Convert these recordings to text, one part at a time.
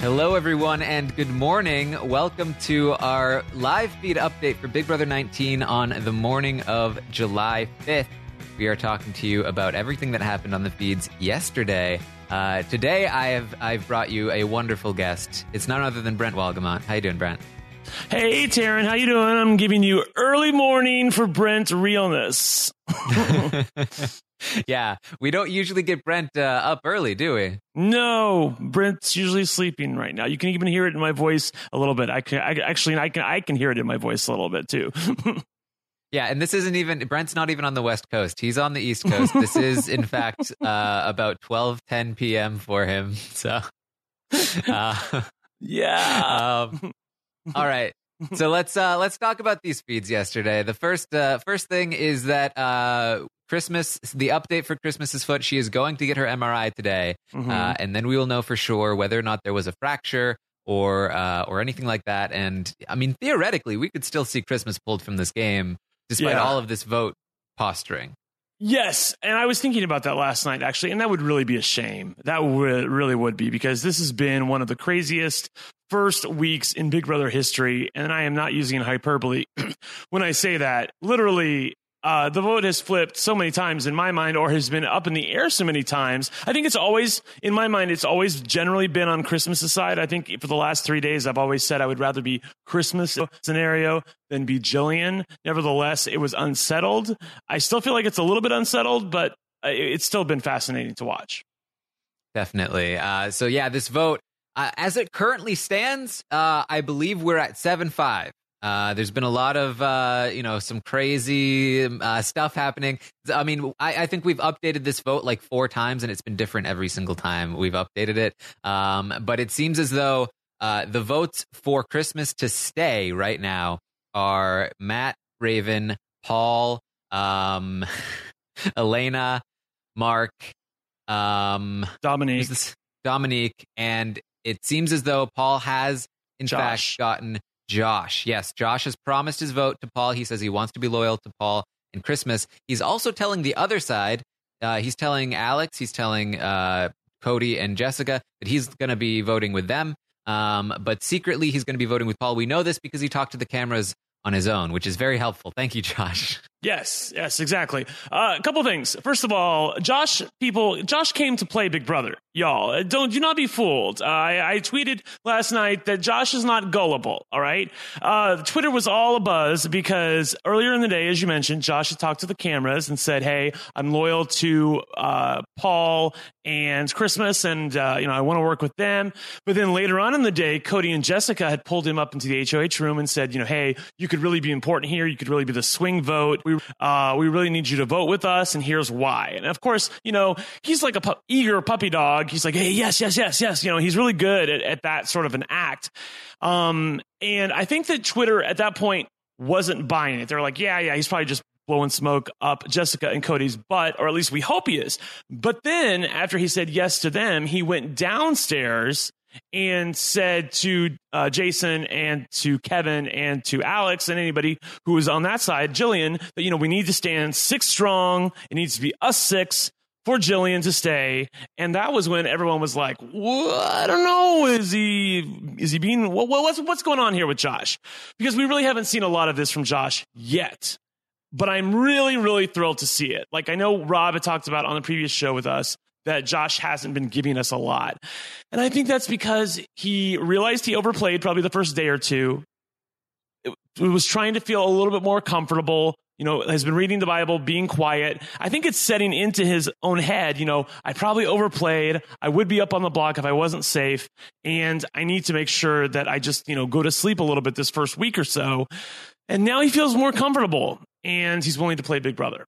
Hello, everyone, and good morning. Welcome to our live feed update for Big Brother 19 on the morning of July 5th. We are talking to you about everything that happened on the feeds yesterday. Today, I've brought you a wonderful guest. It's none other than Brent Walgamont. How you doing, Brent? Hey, Taryn, how you doing? I'm giving you early morning for Brent realness. Yeah, we don't usually get Brent up early, do we? No, Brent's usually sleeping right now. You can even hear it in my voice a little bit. I can hear it in my voice a little bit too. Yeah, and this isn't even, Brent's not even on the West Coast. He's on the East Coast. This is, in fact, about 12:10 p.m. for him. So, yeah. All right. So let's talk about these feeds yesterday. The first thing is that Christmas, the update for Christmas's foot, she is going to get her MRI today, and then we will know for sure whether or not there was a fracture or anything like that. And I mean, theoretically, we could still see Christmas pulled from this game despite all of this vote posturing. Yes, and I was thinking about that last night, actually, and that would really be a shame. That really would be, because this has been one of the craziest first weeks in Big Brother history, and I am not using hyperbole when I say that. Literally, the vote has flipped so many times in my mind, or has been up in the air so many times. I think it's always, in my mind, it's always generally been on Christmas' side. I think for the last 3 days, I've always said I would rather be Christmas scenario than be Jillian. Nevertheless, it was unsettled. I still feel like it's a little bit unsettled, but it's still been fascinating to watch. Definitely. So yeah, this vote, as it currently stands, I believe we're at 7-5. There's been a lot of, some crazy stuff happening. I mean, I think we've updated this vote like 4 times, and it's been different every single time we've updated it. But it seems as though the votes for Christmas to stay right now are Matt, Raven, Paul, Elena, Mark, Dominique, and it seems as though Paul has, in fact, gotten Josh. Yes, Josh has promised his vote to Paul. He says he wants to be loyal to Paul in Christmas. He's also telling the other side, he's telling Alex, he's telling Cody and Jessica that he's going to be voting with them. But secretly, he's going to be voting with Paul. We know this because he talked to the cameras on his own, which is very helpful. Thank you, Josh. Yes, exactly. A couple things. First of all, Josh came to play Big Brother. Y'all, do not be fooled. I tweeted last night that Josh is not gullible, all right? Twitter was all abuzz because earlier in the day, as you mentioned, Josh had talked to the cameras and said, hey, I'm loyal to Paul and Christmas, and I want to work with them. But then later on in the day, Cody and Jessica had pulled him up into the HOH room and said, hey, you could really be important here. You could really be the swing vote. We really need you to vote with us, and here's why. And of course, he's like a eager puppy dog. He's like, hey, yes. He's really good at that sort of an act. And I think that Twitter at that point wasn't buying it. They're like, yeah, he's probably just blowing smoke up Jessica and Cody's butt, or at least we hope he is. But then after he said yes to them, he went downstairs and said to Jason and to Kevin and to Alex and anybody who was on that side, Jillian, that, we need to stand 6 strong. It needs to be us 6 for Jillian to stay. And that was when everyone was like, I don't know. Is he being, what's going on here with Josh? Because we really haven't seen a lot of this from Josh yet. But I'm really, really thrilled to see it. Like, I know Rob had talked about on the previous show with us that Josh hasn't been giving us a lot. And I think that's because he realized he overplayed probably the first day or two. It was trying to feel a little bit more comfortable, has been reading the Bible, being quiet. I think it's setting into his own head, I probably overplayed. I would be up on the block if I wasn't safe. And I need to make sure that I just, go to sleep a little bit this first week or so. And now he feels more comfortable and he's willing to play Big Brother.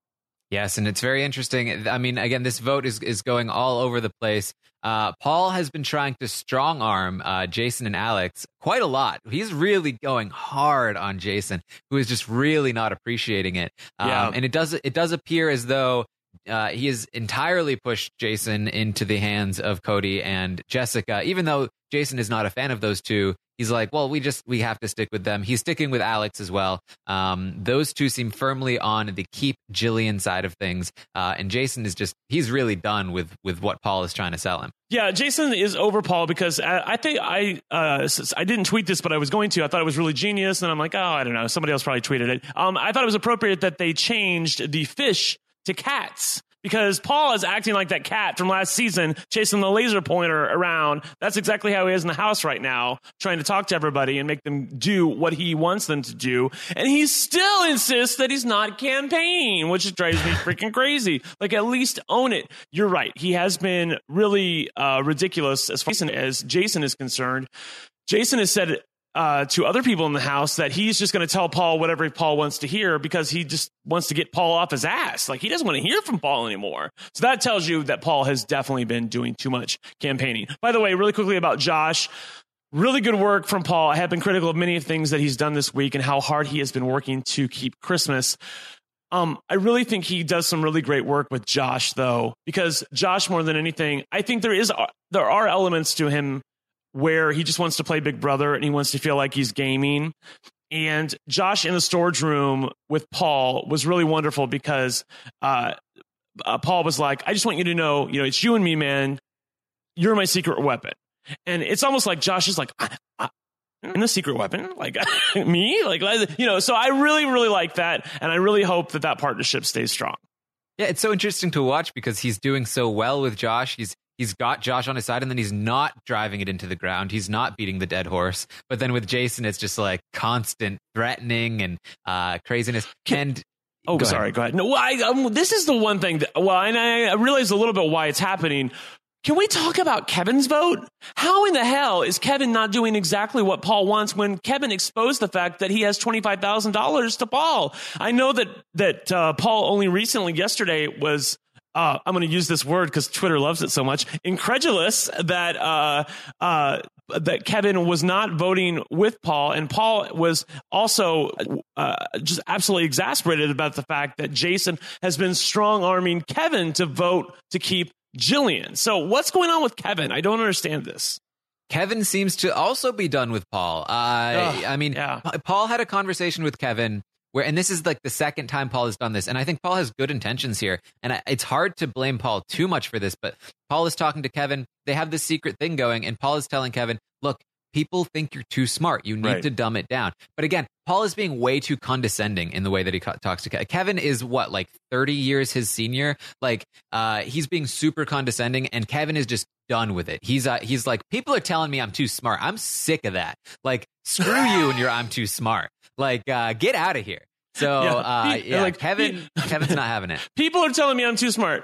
Yes, and it's very interesting. I mean, again, this vote is going all over the place. Paul has been trying to strong arm Jason and Alex quite a lot. He's really going hard on Jason, who is just really not appreciating it. And it does appear as though he has entirely pushed Jason into the hands of Cody and Jessica. Even though Jason is not a fan of those two, he's like, well, we have to stick with them. He's sticking with Alex as well. Those two seem firmly on the keep Jillian side of things. And Jason he's really done with what Paul is trying to sell him. Yeah, Jason is over Paul because I think I didn't tweet this, but I was going to. I thought it was really genius, and I'm like, oh, I don't know. Somebody else probably tweeted it. I thought it was appropriate that they changed the fish to cats because Paul is acting like that cat from last season, chasing the laser pointer around. That's exactly how he is in the house right now, trying to talk to everybody and make them do what he wants them to do. And he still insists that he's not campaigning, which drives me freaking crazy. Like, at least own it. You're right. He has been really ridiculous as far as Jason is concerned. Jason has said to other people in the house that he's just going to tell Paul whatever Paul wants to hear because he just wants to get Paul off his ass. Like, he doesn't want to hear from Paul anymore. So that tells you that Paul has definitely been doing too much campaigning. By the way, really quickly about Josh, really good work from Paul. I have been critical of many things that he's done this week and how hard he has been working to keep Christmas. I really think he does some really great work with Josh, though, because Josh, more than anything, I think there are elements to him where he just wants to play Big Brother and he wants to feel like he's gaming. And Josh in the storage room with Paul was really wonderful because Paul was like, I just want you to know, it's you and me, man. You're my secret weapon. And it's almost like Josh is like, I'm the secret weapon, like me, so I really, really like that. And I really hope that partnership stays strong. Yeah, it's so interesting to watch because he's doing so well with Josh. He's got Josh on his side, and then he's not driving it into the ground. He's not beating the dead horse. But then with Jason, it's just like constant threatening and craziness. Go ahead. No, this is the one thing that, and I realize a little bit why it's happening. Can we talk about Kevin's vote? How in the hell is Kevin not doing exactly what Paul wants when Kevin exposed the fact that he has $25,000 to Paul? I know that Paul only recently, yesterday, was I'm going to use this word because Twitter loves it so much, incredulous that Kevin was not voting with Paul. And Paul was also just absolutely exasperated about the fact that Jason has been strong-arming Kevin to vote to keep Jillian. So what's going on with Kevin? I don't understand this. Kevin seems to also be done with Paul. Paul had a conversation with Kevin and this is like the second time Paul has done this. And I think Paul has good intentions here. And it's hard to blame Paul too much for this, but Paul is talking to Kevin. They have this secret thing going, and Paul is telling Kevin, look, people think you're too smart. You need to dumb it down. But again, Paul is being way too condescending in the way that he talks to Kevin. Kevin is 30 years his senior? He's being super condescending, and Kevin is just done with it. He's like, people are telling me I'm too smart. I'm sick of that. Like, screw you and your I'm too smart. Get out of here. So, Kevin's not having it. People are telling me I'm too smart.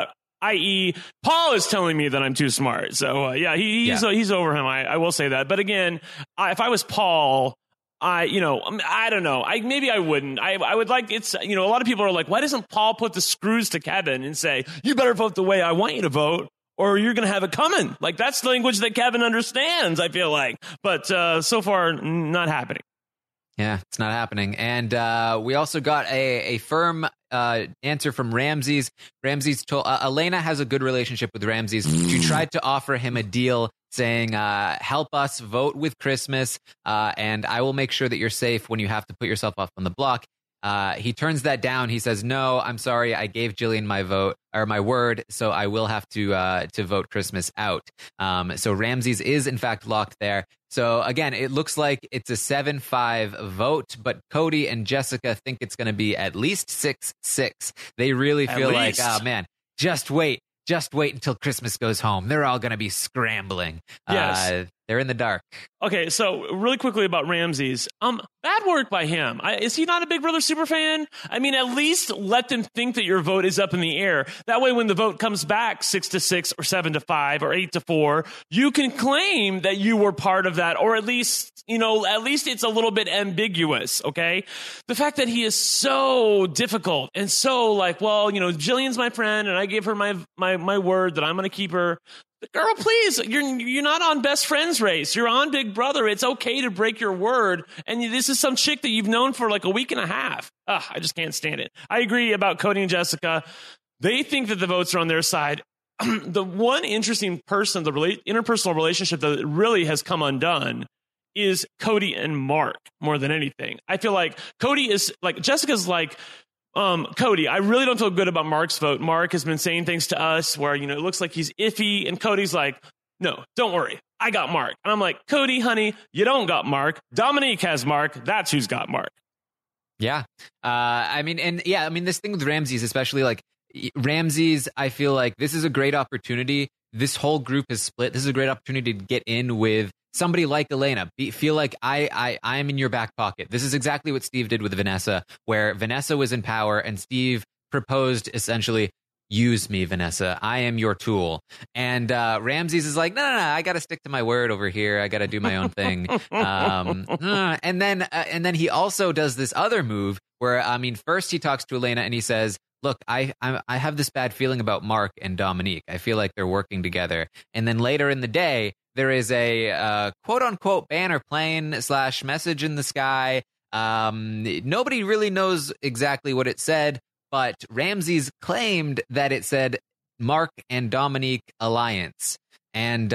I.e., Paul is telling me that I'm too smart. So, he's over him. I will say that. But again, if I was Paul, I don't know. Maybe I wouldn't. I would like, it's, a lot of people are like, why doesn't Paul put the screws to Kevin and say, you better vote the way I want you to vote, or you're going to have it coming. Like, that's the language that Kevin understands, I feel like. But so far, not happening. Yeah, it's not happening. And we also got a firm answer from Ramses. Ramses told Elena has a good relationship with Ramses. She tried to offer him a deal saying, help us vote with Christmas, and I will make sure that you're safe when you have to put yourself up on the block. He turns that down. He says, no, I'm sorry. I gave Jillian my vote or my word, so I will have to vote Christmas out. So Ramses is in fact locked there. So again, it looks like it's a 7-5 vote, but Cody and Jessica think it's going to be at least 6-6. They really feel like, oh man, just wait until Christmas goes home. They're all going to be scrambling. Yes. They're in the dark. Okay, so really quickly about Ramses. Bad work by him. Is he not a Big Brother super fan? I mean, at least let them think that your vote is up in the air. That way, when the vote comes back 6-6 or 7-5 or 8-4, you can claim that you were part of that, or at least it's a little bit ambiguous. Okay, the fact that he is so difficult and so like, well, Jillian's my friend, and I gave her my word that I'm going to keep her. Girl, please, you're not on Best Friends race. You're on Big Brother. It's okay to break your word. And this is some chick that you've known for like a week and a half. I just can't stand it. I agree about Cody and Jessica. They think that the votes are on their side. The one interesting person, the interpersonal relationship that really has come undone is Cody and Mark more than anything. I feel like Cody is like, Jessica's like, Cody, I really don't feel good about Mark's vote. Mark has been saying things to us where, it looks like he's iffy. And Cody's like, no, don't worry. I got Mark. And I'm like, Cody, honey, you don't got Mark. Dominique has Mark. That's who's got Mark. Yeah. This thing with Ramses, especially like Ramses, I feel like this is a great opportunity. This whole group is split. This is a great opportunity to get in with somebody like Elena. Feel like I'm in your back pocket. This is exactly what Steve did with Vanessa, where Vanessa was in power and Steve proposed essentially, use me, Vanessa. I am your tool. And Ramses is like, no, I got to stick to my word over here. I got to do my own thing. And then he also does this other move where, first he talks to Elena and he says, look, I have this bad feeling about Mark and Dominique. I feel like they're working together. And then later in the day, there is a quote unquote banner plane / message in the sky. Nobody really knows exactly what it said, but Ramses claimed that it said Mark and Dominique Alliance. And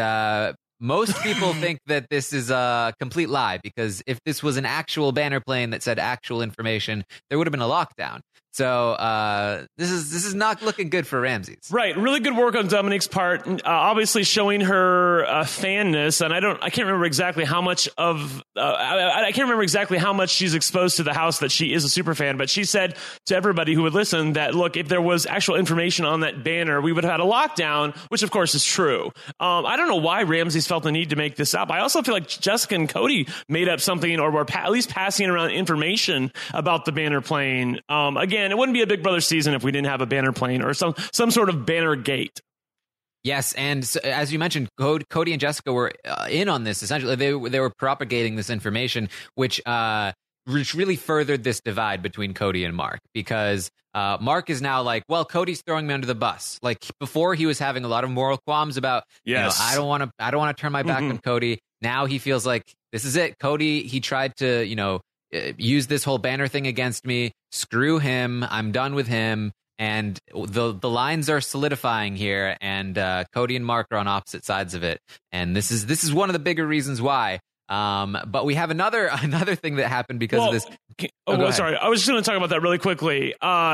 most people think that this is a complete lie, because if this was an actual banner plane that said actual information, there would have been a lockdown. So this is not looking good for Ramses. Right, really good work on Dominique's part. Obviously showing her fanness, and I can't remember exactly how much of I can't remember exactly how much she's exposed to the house that she is a super fan. But she said to everybody who would listen that, look, if there was actual information on that banner, we would have had a lockdown, which of course is true. I don't know why Ramses felt the need to make this up. I also feel like Jessica and Cody made up something, or were at least passing around information about the banner plane. Again, it wouldn't be a Big Brother season if we didn't have a banner plane or some sort of banner gate. Yes, and so, as you mentioned, Cody and Jessica were in on this. Essentially, they were propagating this information, which really furthered this divide between Cody and Mark, because Mark is now like, well, Cody's throwing me under the bus. Like before, he was having a lot of moral qualms about, I don't want to turn my back on Cody. Now he feels like this is it. Cody, he tried to, use this whole banner thing against me. Screw him. I'm done with him. And the lines are solidifying here, and Cody and Mark are on opposite sides of it. And this is one of the bigger reasons why. But we have another thing that happened because of this. Sorry. I was just going to talk about that really quickly.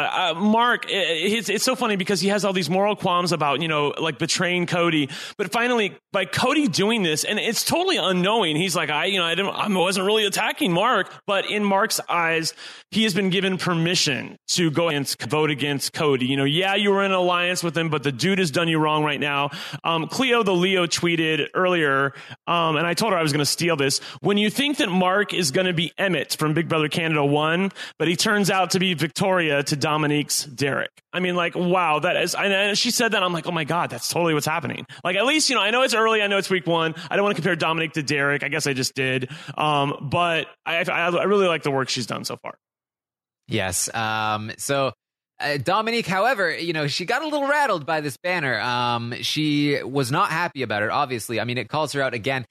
Mark, it's so funny because he has all these moral qualms about, like betraying Cody. But finally, by Cody doing this, and it's totally unknowing, he's like, I wasn't really attacking Mark. But in Mark's eyes, he has been given permission to go and vote against Cody. You were in an alliance with him, but the dude has done you wrong right now. Cleo the Leo tweeted earlier, and I told her I was going to steal this. When you think that Mark is going to be Emmett from Big Brother Canada 1, but he turns out to be Victoria to Dominique's Derek. I mean, like, wow, that is, and she said that, I'm like, oh my God, that's totally what's happening. Like, at least, I know it's early, I know it's week 1. I don't want to compare Dominique to Derek. I guess I just did. But I really like the work she's done so far. Yes. Dominique, however, she got a little rattled by this banner. She was not happy about it, obviously. I mean, it calls her out again.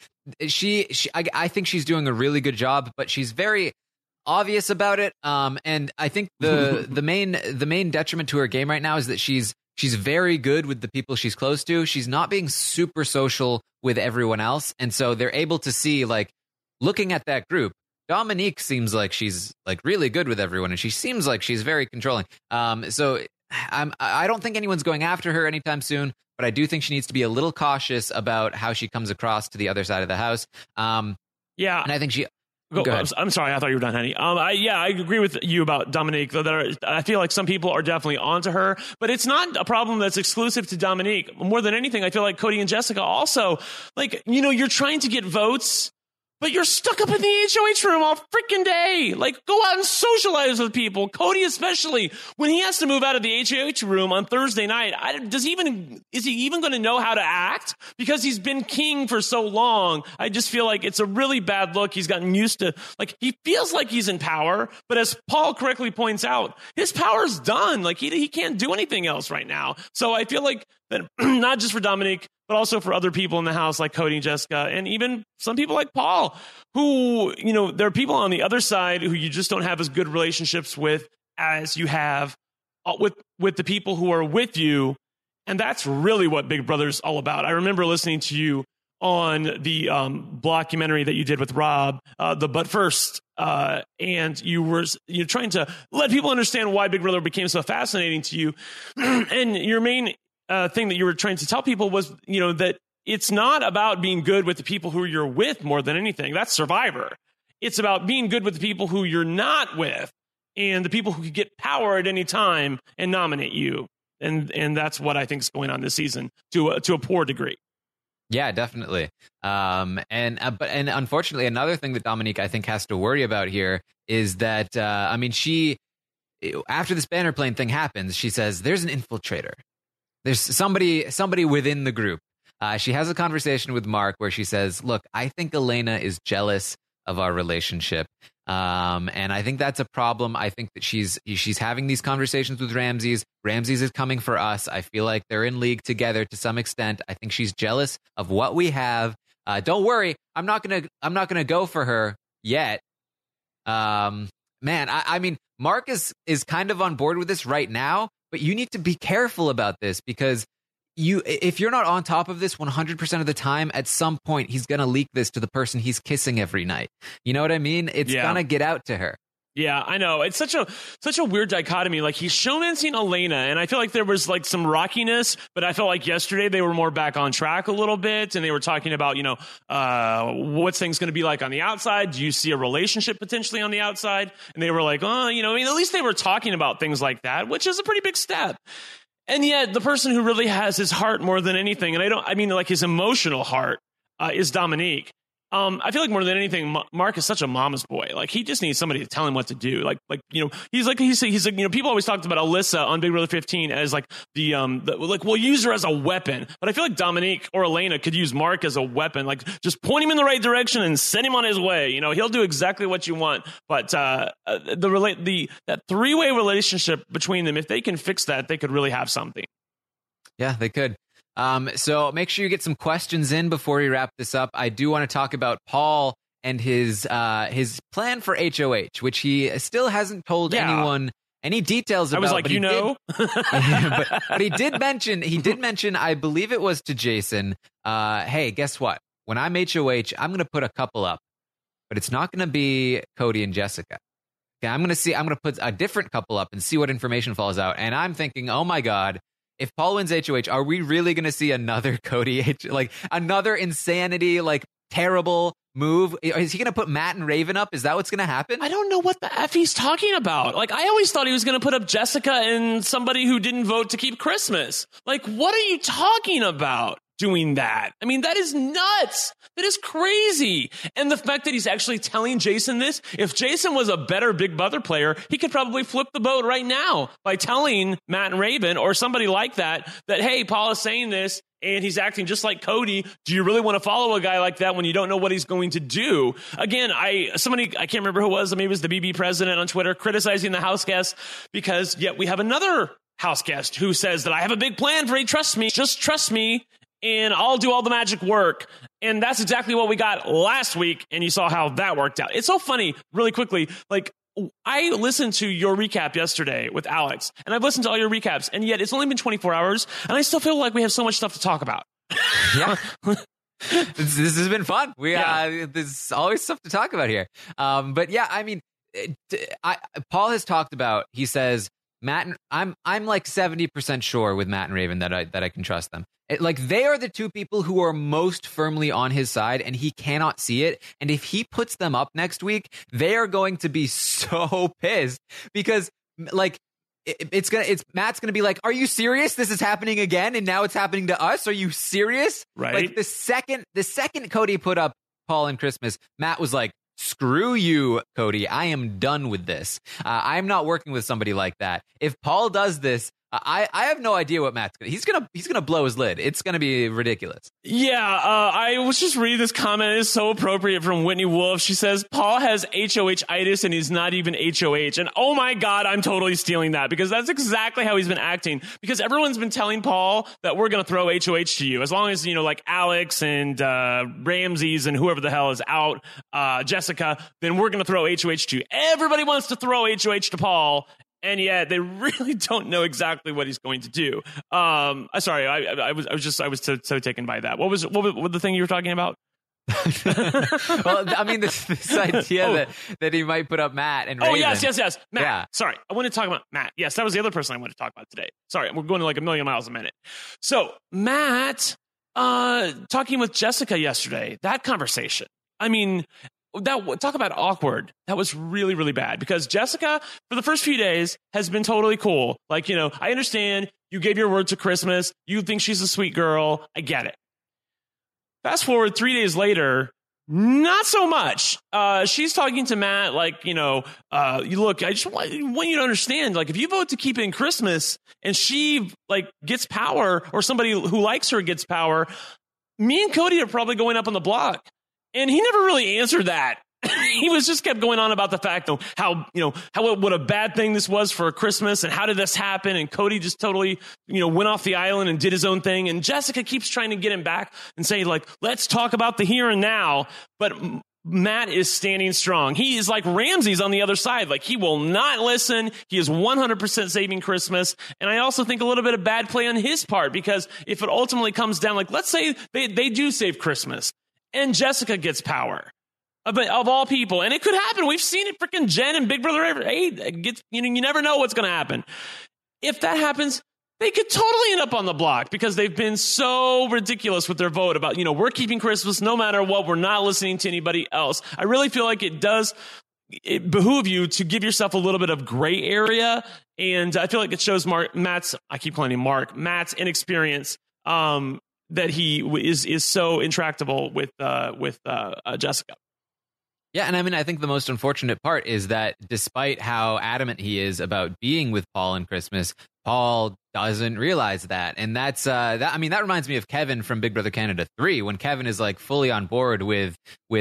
I think she's doing a really good job, but she's very obvious about it. And I think the main detriment to her game right now is that she's very good with the people she's close to. She's not being super social with everyone else. And so they're able to see, like, looking at that group, Dominique seems like she's like really good with everyone, and she seems like she's very controlling. So I don't think anyone's going after her anytime soon, but I do think she needs to be a little cautious about how she comes across to the other side of the house. And I think she. Go ahead. I'm sorry, I thought you were done, honey. I agree with you about Dominique. I feel like some people are definitely onto her, but it's not a problem that's exclusive to Dominique. More than anything, I feel like Cody and Jessica also, like, you're trying to get votes, but you're stuck up in the HOH room all freaking day. Like, go out and socialize with people. Cody, especially, when he has to move out of the HOH room on Thursday night, is he even going to know how to act? Because he's been king for so long. I just feel like it's a really bad look. He's gotten used to, like, he feels like he's in power, but as Paul correctly points out, his power's done. Like, he can't do anything else right now. So I feel like that not just for Dominique, but also for other people in the house like Cody and Jessica, and even some people like Paul, who, there are people on the other side who you just don't have as good relationships with as you have with the people who are with you. And that's really what Big Brother's all about. I remember listening to you on the documentary that you did with Rob, the But First, and you're trying to let people understand why Big Brother became so fascinating to you. And your main thing that you were trying to tell people was, that it's not about being good with the people who you're with more than anything. That's Survivor. It's about being good with the people who you're not with and the people who could get power at any time and nominate you. And that's what I think is going on this season to a poor degree. Yeah, definitely. And unfortunately, another thing that Dominique, I think, has to worry about here is that, she, after this banner plane thing happens, she says, there's an infiltrator. There's somebody within the group. She has a conversation with Mark where she says, look, I think Elena is jealous of our relationship. And I think that's a problem. I think that she's having these conversations with Ramses. Ramses is coming for us. I feel like they're in league together to some extent. I think she's jealous of what we have. Don't worry, I'm not gonna go for her yet. Man, I mean, Mark is kind of on board with this right now, but you need to be careful about this because if you're not on top of this 100% of the time, at some point he's gonna leak this to the person he's kissing every night. You know what I mean? It's gonna get out to her. Yeah, I know. It's such a weird dichotomy. Like, he's showmancing Elena, and I feel like there was like some rockiness, but I felt like yesterday they were more back on track a little bit, and they were talking about, what's things going to be like on the outside? Do you see a relationship potentially on the outside? And they were like, at least they were talking about things like that, which is a pretty big step. And yet, the person who really has his heart more than anything, and his emotional heart, is Dominique. I feel like more than anything, Mark is such a mama's boy. Like, he just needs somebody to tell him what to do. He's like, people always talked about Alyssa on Big Brother 15 as like we'll use her as a weapon. But I feel like Dominique or Elena could use Mark as a weapon. Like, just point him in the right direction and send him on his way. He'll do exactly what you want. But that three-way relationship between them, if they can fix that, they could really have something. Yeah, they could. So make sure you get some questions in before we wrap this up. I do want to talk about Paul and his plan for HOH, which he still hasn't told anyone any details about. I was like, but he did mention, I believe it was to Jason, hey, guess what? When I'm HOH, I'm going to put a couple up, but it's not going to be Cody and Jessica. Okay, I'm going to put a different couple up and see what information falls out. And I'm thinking, oh my God, if Paul wins HOH, are we really going to see another Cody, another insanity, terrible move? Is he going to put Matt and Raven up? Is that what's going to happen? I don't know what the F he's talking about. I always thought he was going to put up Jessica and somebody who didn't vote to keep Christmas. What are you talking about? Doing that. I mean, that is nuts. That is crazy. And the fact that he's actually telling Jason this, if Jason was a better Big Brother player, he could probably flip the boat right now by telling Matt and Raven or somebody like that, hey, Paul is saying this and he's acting just like Cody. Do you really want to follow a guy like that when you don't know what he's going to do? Again, I can't remember who it was. Maybe it was the BB president on Twitter criticizing the house guest because yet we have another house guest who says that I have a big plan for trust me, just trust me. And I'll do all the magic work. And that's exactly what we got last week. And you saw how that worked out. It's so funny, really quickly. I listened to your recap yesterday with Alex, and I've listened to all your recaps, and yet it's only been 24 hours, and I still feel like we have so much stuff to talk about. Yeah. This has been fun. There's always stuff to talk about here. But yeah, I mean, Paul has talked about, he says, Matt, I'm 70% sure with Matt and Raven that I can trust them. They are the two people who are most firmly on his side, and he cannot see it. And if he puts them up next week, they are going to be so pissed because Matt's gonna be like, "Are you serious? This is happening again, and now it's happening to us. Are you serious?" Right. The second Cody put up Paul and Christmas, Matt was like, "Screw you, Cody. I am done with this. I'm not working with somebody like that." If Paul does this, I have no idea what Matt's he's gonna blow his lid. It's gonna be ridiculous. Yeah, I was just reading this comment. It's so appropriate from Whitney Wolf. She says Paul has HOH-itis and he's not even HOH. And oh my God, I'm totally stealing that because that's exactly how he's been acting. Because everyone's been telling Paul that we're gonna throw HOH to you as long as Alex and Ramses and whoever the hell is out, Jessica. Then we're gonna throw HOH to you. Everybody wants to throw HOH to Paul. and yet they really don't know exactly what he's going to do. Sorry, I was so taken by that. What was the thing you were talking about? Well, I mean, this idea that he might put up Matt and Raven. Oh, yes, Matt. Yeah. Sorry, I want to talk about Matt. Yes, that was the other person I wanted to talk about today. Sorry, we're going to like a million miles a minute. So Matt, talking with Jessica yesterday, that conversation. I mean, talk about awkward. That was really, really bad because Jessica, for the first few days, has been totally cool. Like, I understand you gave your word to Christmas. You think she's a sweet girl. I get it. Fast forward 3 days later, not so much. She's talking to Matt like, look, I just want you to understand, like, if you vote to keep it in Christmas and she like gets power or somebody who likes her gets power, me and Cody are probably going up on the block. And he never really answered that. He just kept going on about the fact of how what a bad thing this was for Christmas and how did this happen? And Cody just totally, went off the island and did his own thing. And Jessica keeps trying to get him back and say, like, let's talk about the here and now. But Matt is standing strong. He is like Ramsey's on the other side. Like, he will not listen. He is 100% saving Christmas. And I also think a little bit of bad play on his part, because if it ultimately comes down, like, let's say they do save Christmas and Jessica gets power. But of all people, and it could happen. We've seen it. Freaking Jen and Big Brother 8 gets. You never know what's going to happen. If that happens, they could totally end up on the block because they've been so ridiculous with their vote about we're keeping Christmas no matter what. We're not listening to anybody else. I really feel like it behoove you to give yourself a little bit of gray area, and I feel like it shows Matt's. I keep calling him Mark. Matt's inexperience. That he is so intractable with Jessica. Yeah, and I mean, I think the most unfortunate part is that despite how adamant he is about being with Paul in Christmas, Paul doesn't realize that. And that's that reminds me of Kevin from Big Brother Canada 3, when Kevin is like fully on board with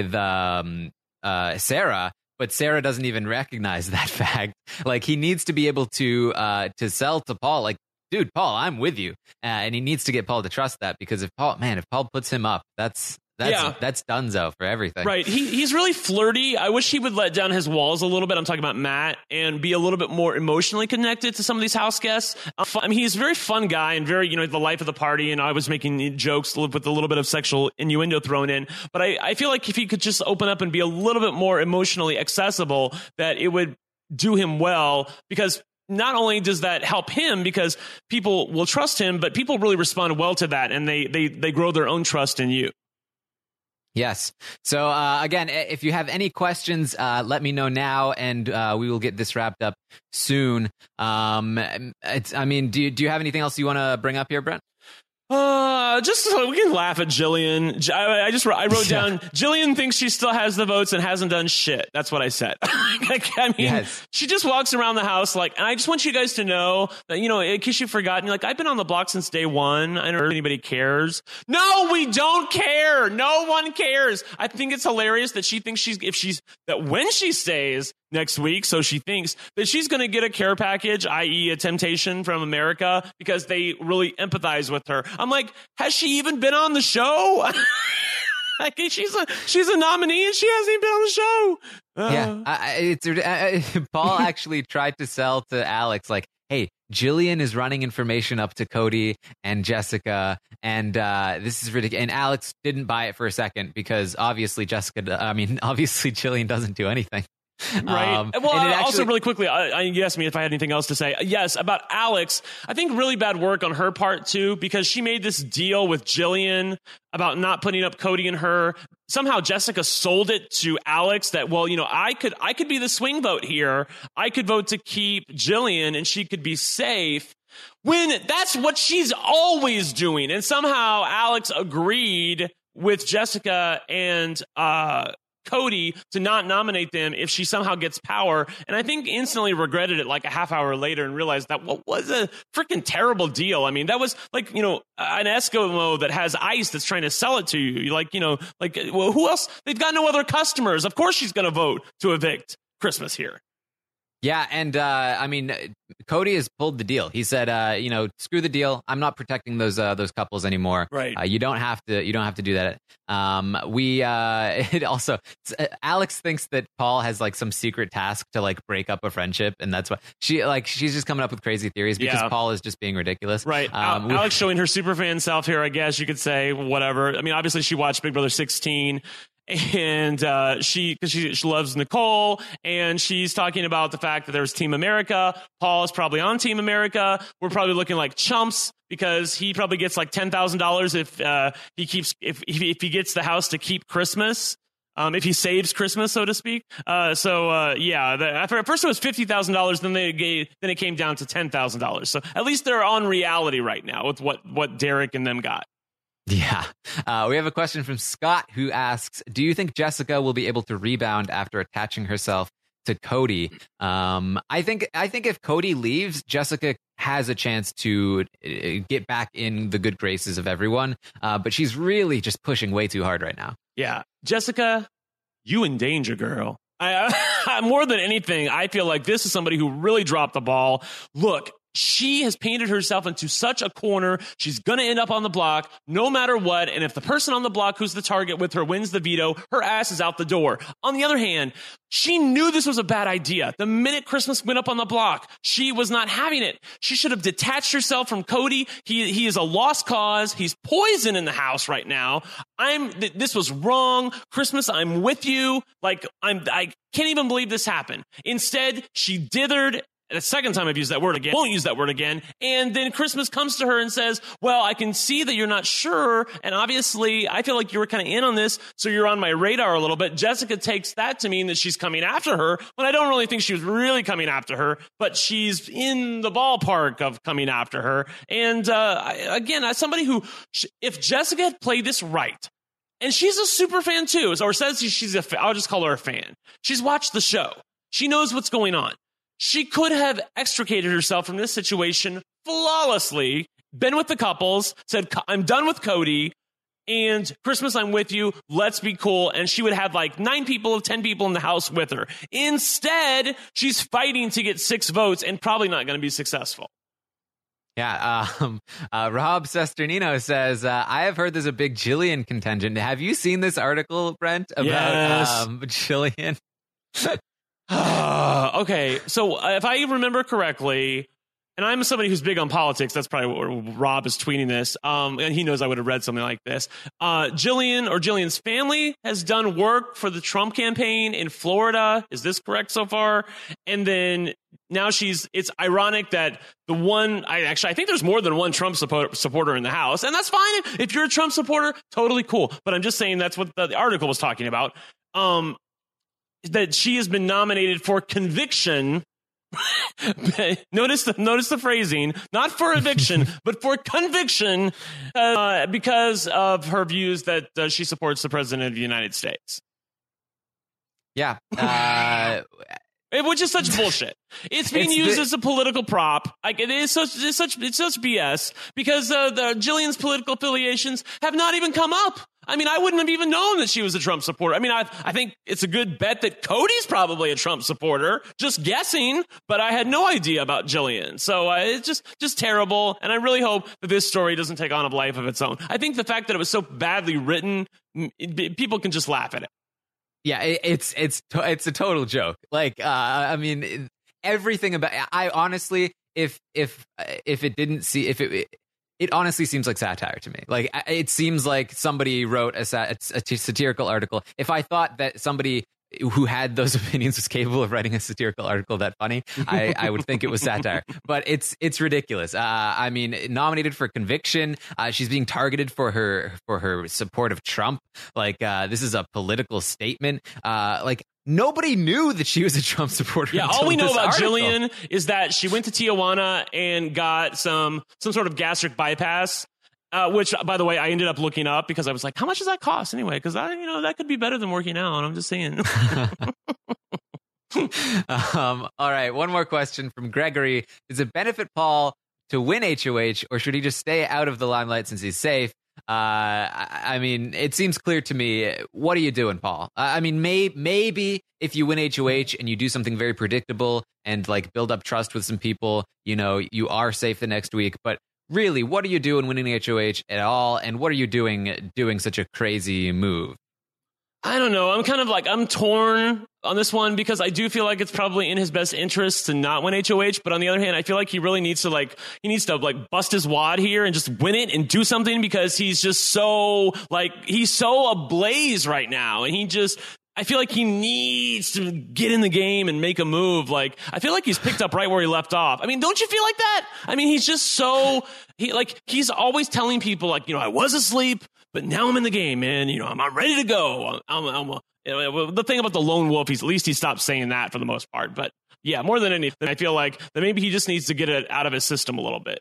Sarah, but Sarah doesn't even recognize that fact. Like, he needs to be able to sell to Paul, like, dude, Paul, I'm with you. And he needs to get Paul to trust that, because if Paul puts him up, that's donezo for everything. Right. He's really flirty. I wish he would let down his walls a little bit. I'm talking about Matt, and be a little bit more emotionally connected to some of these house guests. I mean, he's a very fun guy and very, the life of the party. And I was making jokes with a little bit of sexual innuendo thrown in. But I feel like if he could just open up and be a little bit more emotionally accessible, that it would do him well, because not only does that help him because people will trust him, but people really respond well to that, and they grow their own trust in you. Yes. So again, if you have any questions, let me know now, and we will get this wrapped up soon. Do you have anything else you want to bring up here, Brent? Just so we can laugh at Jillian. I wrote down, Jillian thinks she still has the votes and hasn't done shit. That's what I said. Yes. She just walks around the house and I just want you guys to know that, in case you've forgotten, I've been on the block since day one. I don't know if anybody cares. No, we don't care. No one cares. I think it's hilarious that she thinks when she stays next week, so she thinks that she's going to get a care package, i.e. a Temptation from America, because they really empathize with her. I'm like, has she even been on the show? She's a nominee and she hasn't even been on the show. Paul actually tried to sell to Alex, like, hey, Jillian is running information up to Cody and Jessica, and this is ridiculous. And Alex didn't buy it for a second, because obviously Jillian doesn't do anything. Right. Also really quickly, you asked me if I had anything else to say. Yes, about Alex. I think really bad work on her part too, because she made this deal with Jillian about not putting up Cody and her. Somehow Jessica sold it to Alex that, I could be the swing vote here. I could vote to keep Jillian and she could be safe, when that's what she's always doing. And somehow Alex agreed with Jessica and Cody to not nominate them if she somehow gets power, and I think instantly regretted it like a half hour later and realized that what was a freaking terrible deal. I mean, that was like, an Eskimo that has ice that's trying to sell it to you. Who else? They've got no other customers. Of course she's going to vote to evict Christmas here. Yeah, and I mean, Cody has pulled the deal. He said, screw the deal. I'm not protecting those couples anymore. Right. You don't have to do that. It also Alex thinks that Paul has like some secret task to like break up a friendship, and that's why she's just coming up with crazy theories because Paul is just being ridiculous. Right. Alex showing her superfan self here, I guess you could say, whatever. I mean, obviously she watched Big Brother 16. And she loves Nicole, and she's talking about the fact that there's Team America. Paul is probably on Team America. We're probably looking like chumps because he probably gets like $10,000 if he gets the house to keep Christmas. If he saves Christmas, so to speak. At first it was $50,000, then it came down to $10,000. So at least they're on reality right now with what Derek and them got. Yeah. We have a question from Scott who asks, do you think Jessica will be able to rebound after attaching herself to Cody? I think if Cody leaves, Jessica has a chance to get back in the good graces of everyone. But she's really just pushing way too hard right now. Yeah. Jessica, you in danger, girl. I more than anything, I feel like this is somebody who really dropped the ball. Look, she has painted herself into such a corner. She's going to end up on the block no matter what. And if the person on the block who's the target with her wins the veto, her ass is out the door. On the other hand, she knew this was a bad idea. The minute Christmas went up on the block, she was not having it. She should have detached herself from Cody. He is a lost cause. He's poison in the house right now. This was wrong. Christmas, I'm with you. I can't even believe this happened. Instead, she dithered. The second time I've used that word again, won't use that word again. And then Christmas comes to her and says, well, I can see that you're not sure. And obviously, I feel like you were kind of in on this, so you're on my radar a little bit. Jessica takes that to mean that she's coming after her, when I don't really think she was really coming after her, but she's in the ballpark of coming after her. And again, as somebody who, if Jessica had played this right, and she's a super fan too, or says I'll just call her a fan. She's watched the show. She knows what's going on. She could have extricated herself from this situation flawlessly, been with the couples, said, I'm done with Cody, and Christmas, I'm with you, let's be cool, and she would have like 9 people of 10 people in the house with her. Instead, she's fighting to get 6 votes and probably not going to be successful. Yeah, Rob Sesternino says, I have heard there's a big Jillian contingent. Have you seen this article, Brent, about Jillian? Okay, so if I remember correctly, and I'm somebody who's big on politics, that's probably what Rob is tweeting this, and he knows I would have read something like this. Jillian or Jillian's family has done work for the Trump campaign in Florida. Is this correct so far? And then now it's ironic that I think there's more than one Trump supporter in the House, and that's fine. If you're a Trump supporter, totally cool. But I'm just saying that's what the article was talking about. That she has been nominated for conviction. Notice the phrasing, not for eviction, but for conviction, because of her views that she supports the president of the United States. Yeah. Which is such bullshit. It's being used as a political prop. Like it's such BS because the Jillian's political affiliations have not even come up. I mean, I wouldn't have even known that she was a Trump supporter. I mean, I think it's a good bet that Cody's probably a Trump supporter. Just guessing, but I had no idea about Jillian. So it's just terrible. And I really hope that this story doesn't take on a life of its own. I think the fact that it was so badly written, people can just laugh at it. Yeah, it's a total joke. Like, I mean, everything about. I honestly, if it didn't see if it honestly seems like satire to me. Like, it seems like somebody wrote a satirical article. If I thought that somebody who had those opinions was capable of writing a satirical article that funny, I would think it was satire. But it's ridiculous. I mean, nominated for conviction. She's being targeted for her support of Trump. Like, this is a political statement. Like, nobody knew that she was a Trump supporter. Yeah, all we know about Jillian is that she went to Tijuana and got some sort of gastric bypass. Which, by the way, I ended up looking up because I was like, how much does that cost anyway? Because that could be better than working out. I'm just saying. All right. One more question from Gregory. Does it benefit Paul to win HOH, or should he just stay out of the limelight since he's safe? I mean, it seems clear to me. What are you doing, Paul? I mean, maybe if you win HOH and you do something very predictable and like build up trust with some people, you know, you are safe the next week. But really, what are you doing winning HOH at all? And what are you doing such a crazy move? I don't know. I'm torn on this one because I do feel like it's probably in his best interest to not win HOH. But on the other hand, I feel like he really needs to bust his wad here and just win it and do something, because he's just he's so ablaze right now. And I feel like he needs to get in the game and make a move. Like, I feel like he's picked up right where he left off. I mean, don't you feel like that? I mean, he's just he's always telling people like, you know, I was asleep, but now I'm in the game, man. You know, I'm ready to go. The thing about the lone wolf, at least he stopped saying that for the most part. But yeah, more than anything, I feel like that maybe he just needs to get it out of his system a little bit.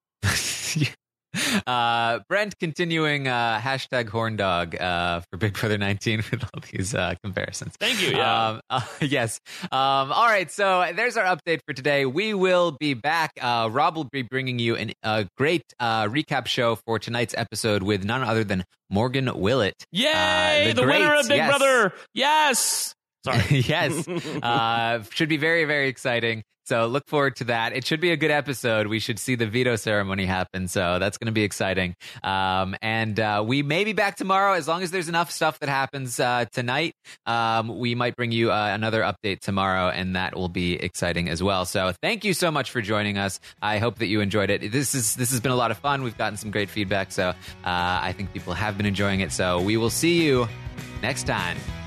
Brent continuing hashtag horn dog for Big Brother 19 with all these comparisons. Thank you. Yeah. Yes. All right. So there's our update for today. We will be back. Rob will be bringing you a great recap show for tonight's episode with none other than Morgan Willett. Yay! The winner of Big Brother. Yes. Sorry. Yes. Should be very, very exciting. So look forward to that. It should be a good episode. We should see the veto ceremony happen. So that's going to be exciting. And we may be back tomorrow as long as there's enough stuff that happens tonight. We might bring you another update tomorrow, and that will be exciting as well. So thank you so much for joining us. I hope that you enjoyed it. This has been a lot of fun. We've gotten some great feedback. So I think people have been enjoying it. So we will see you next time.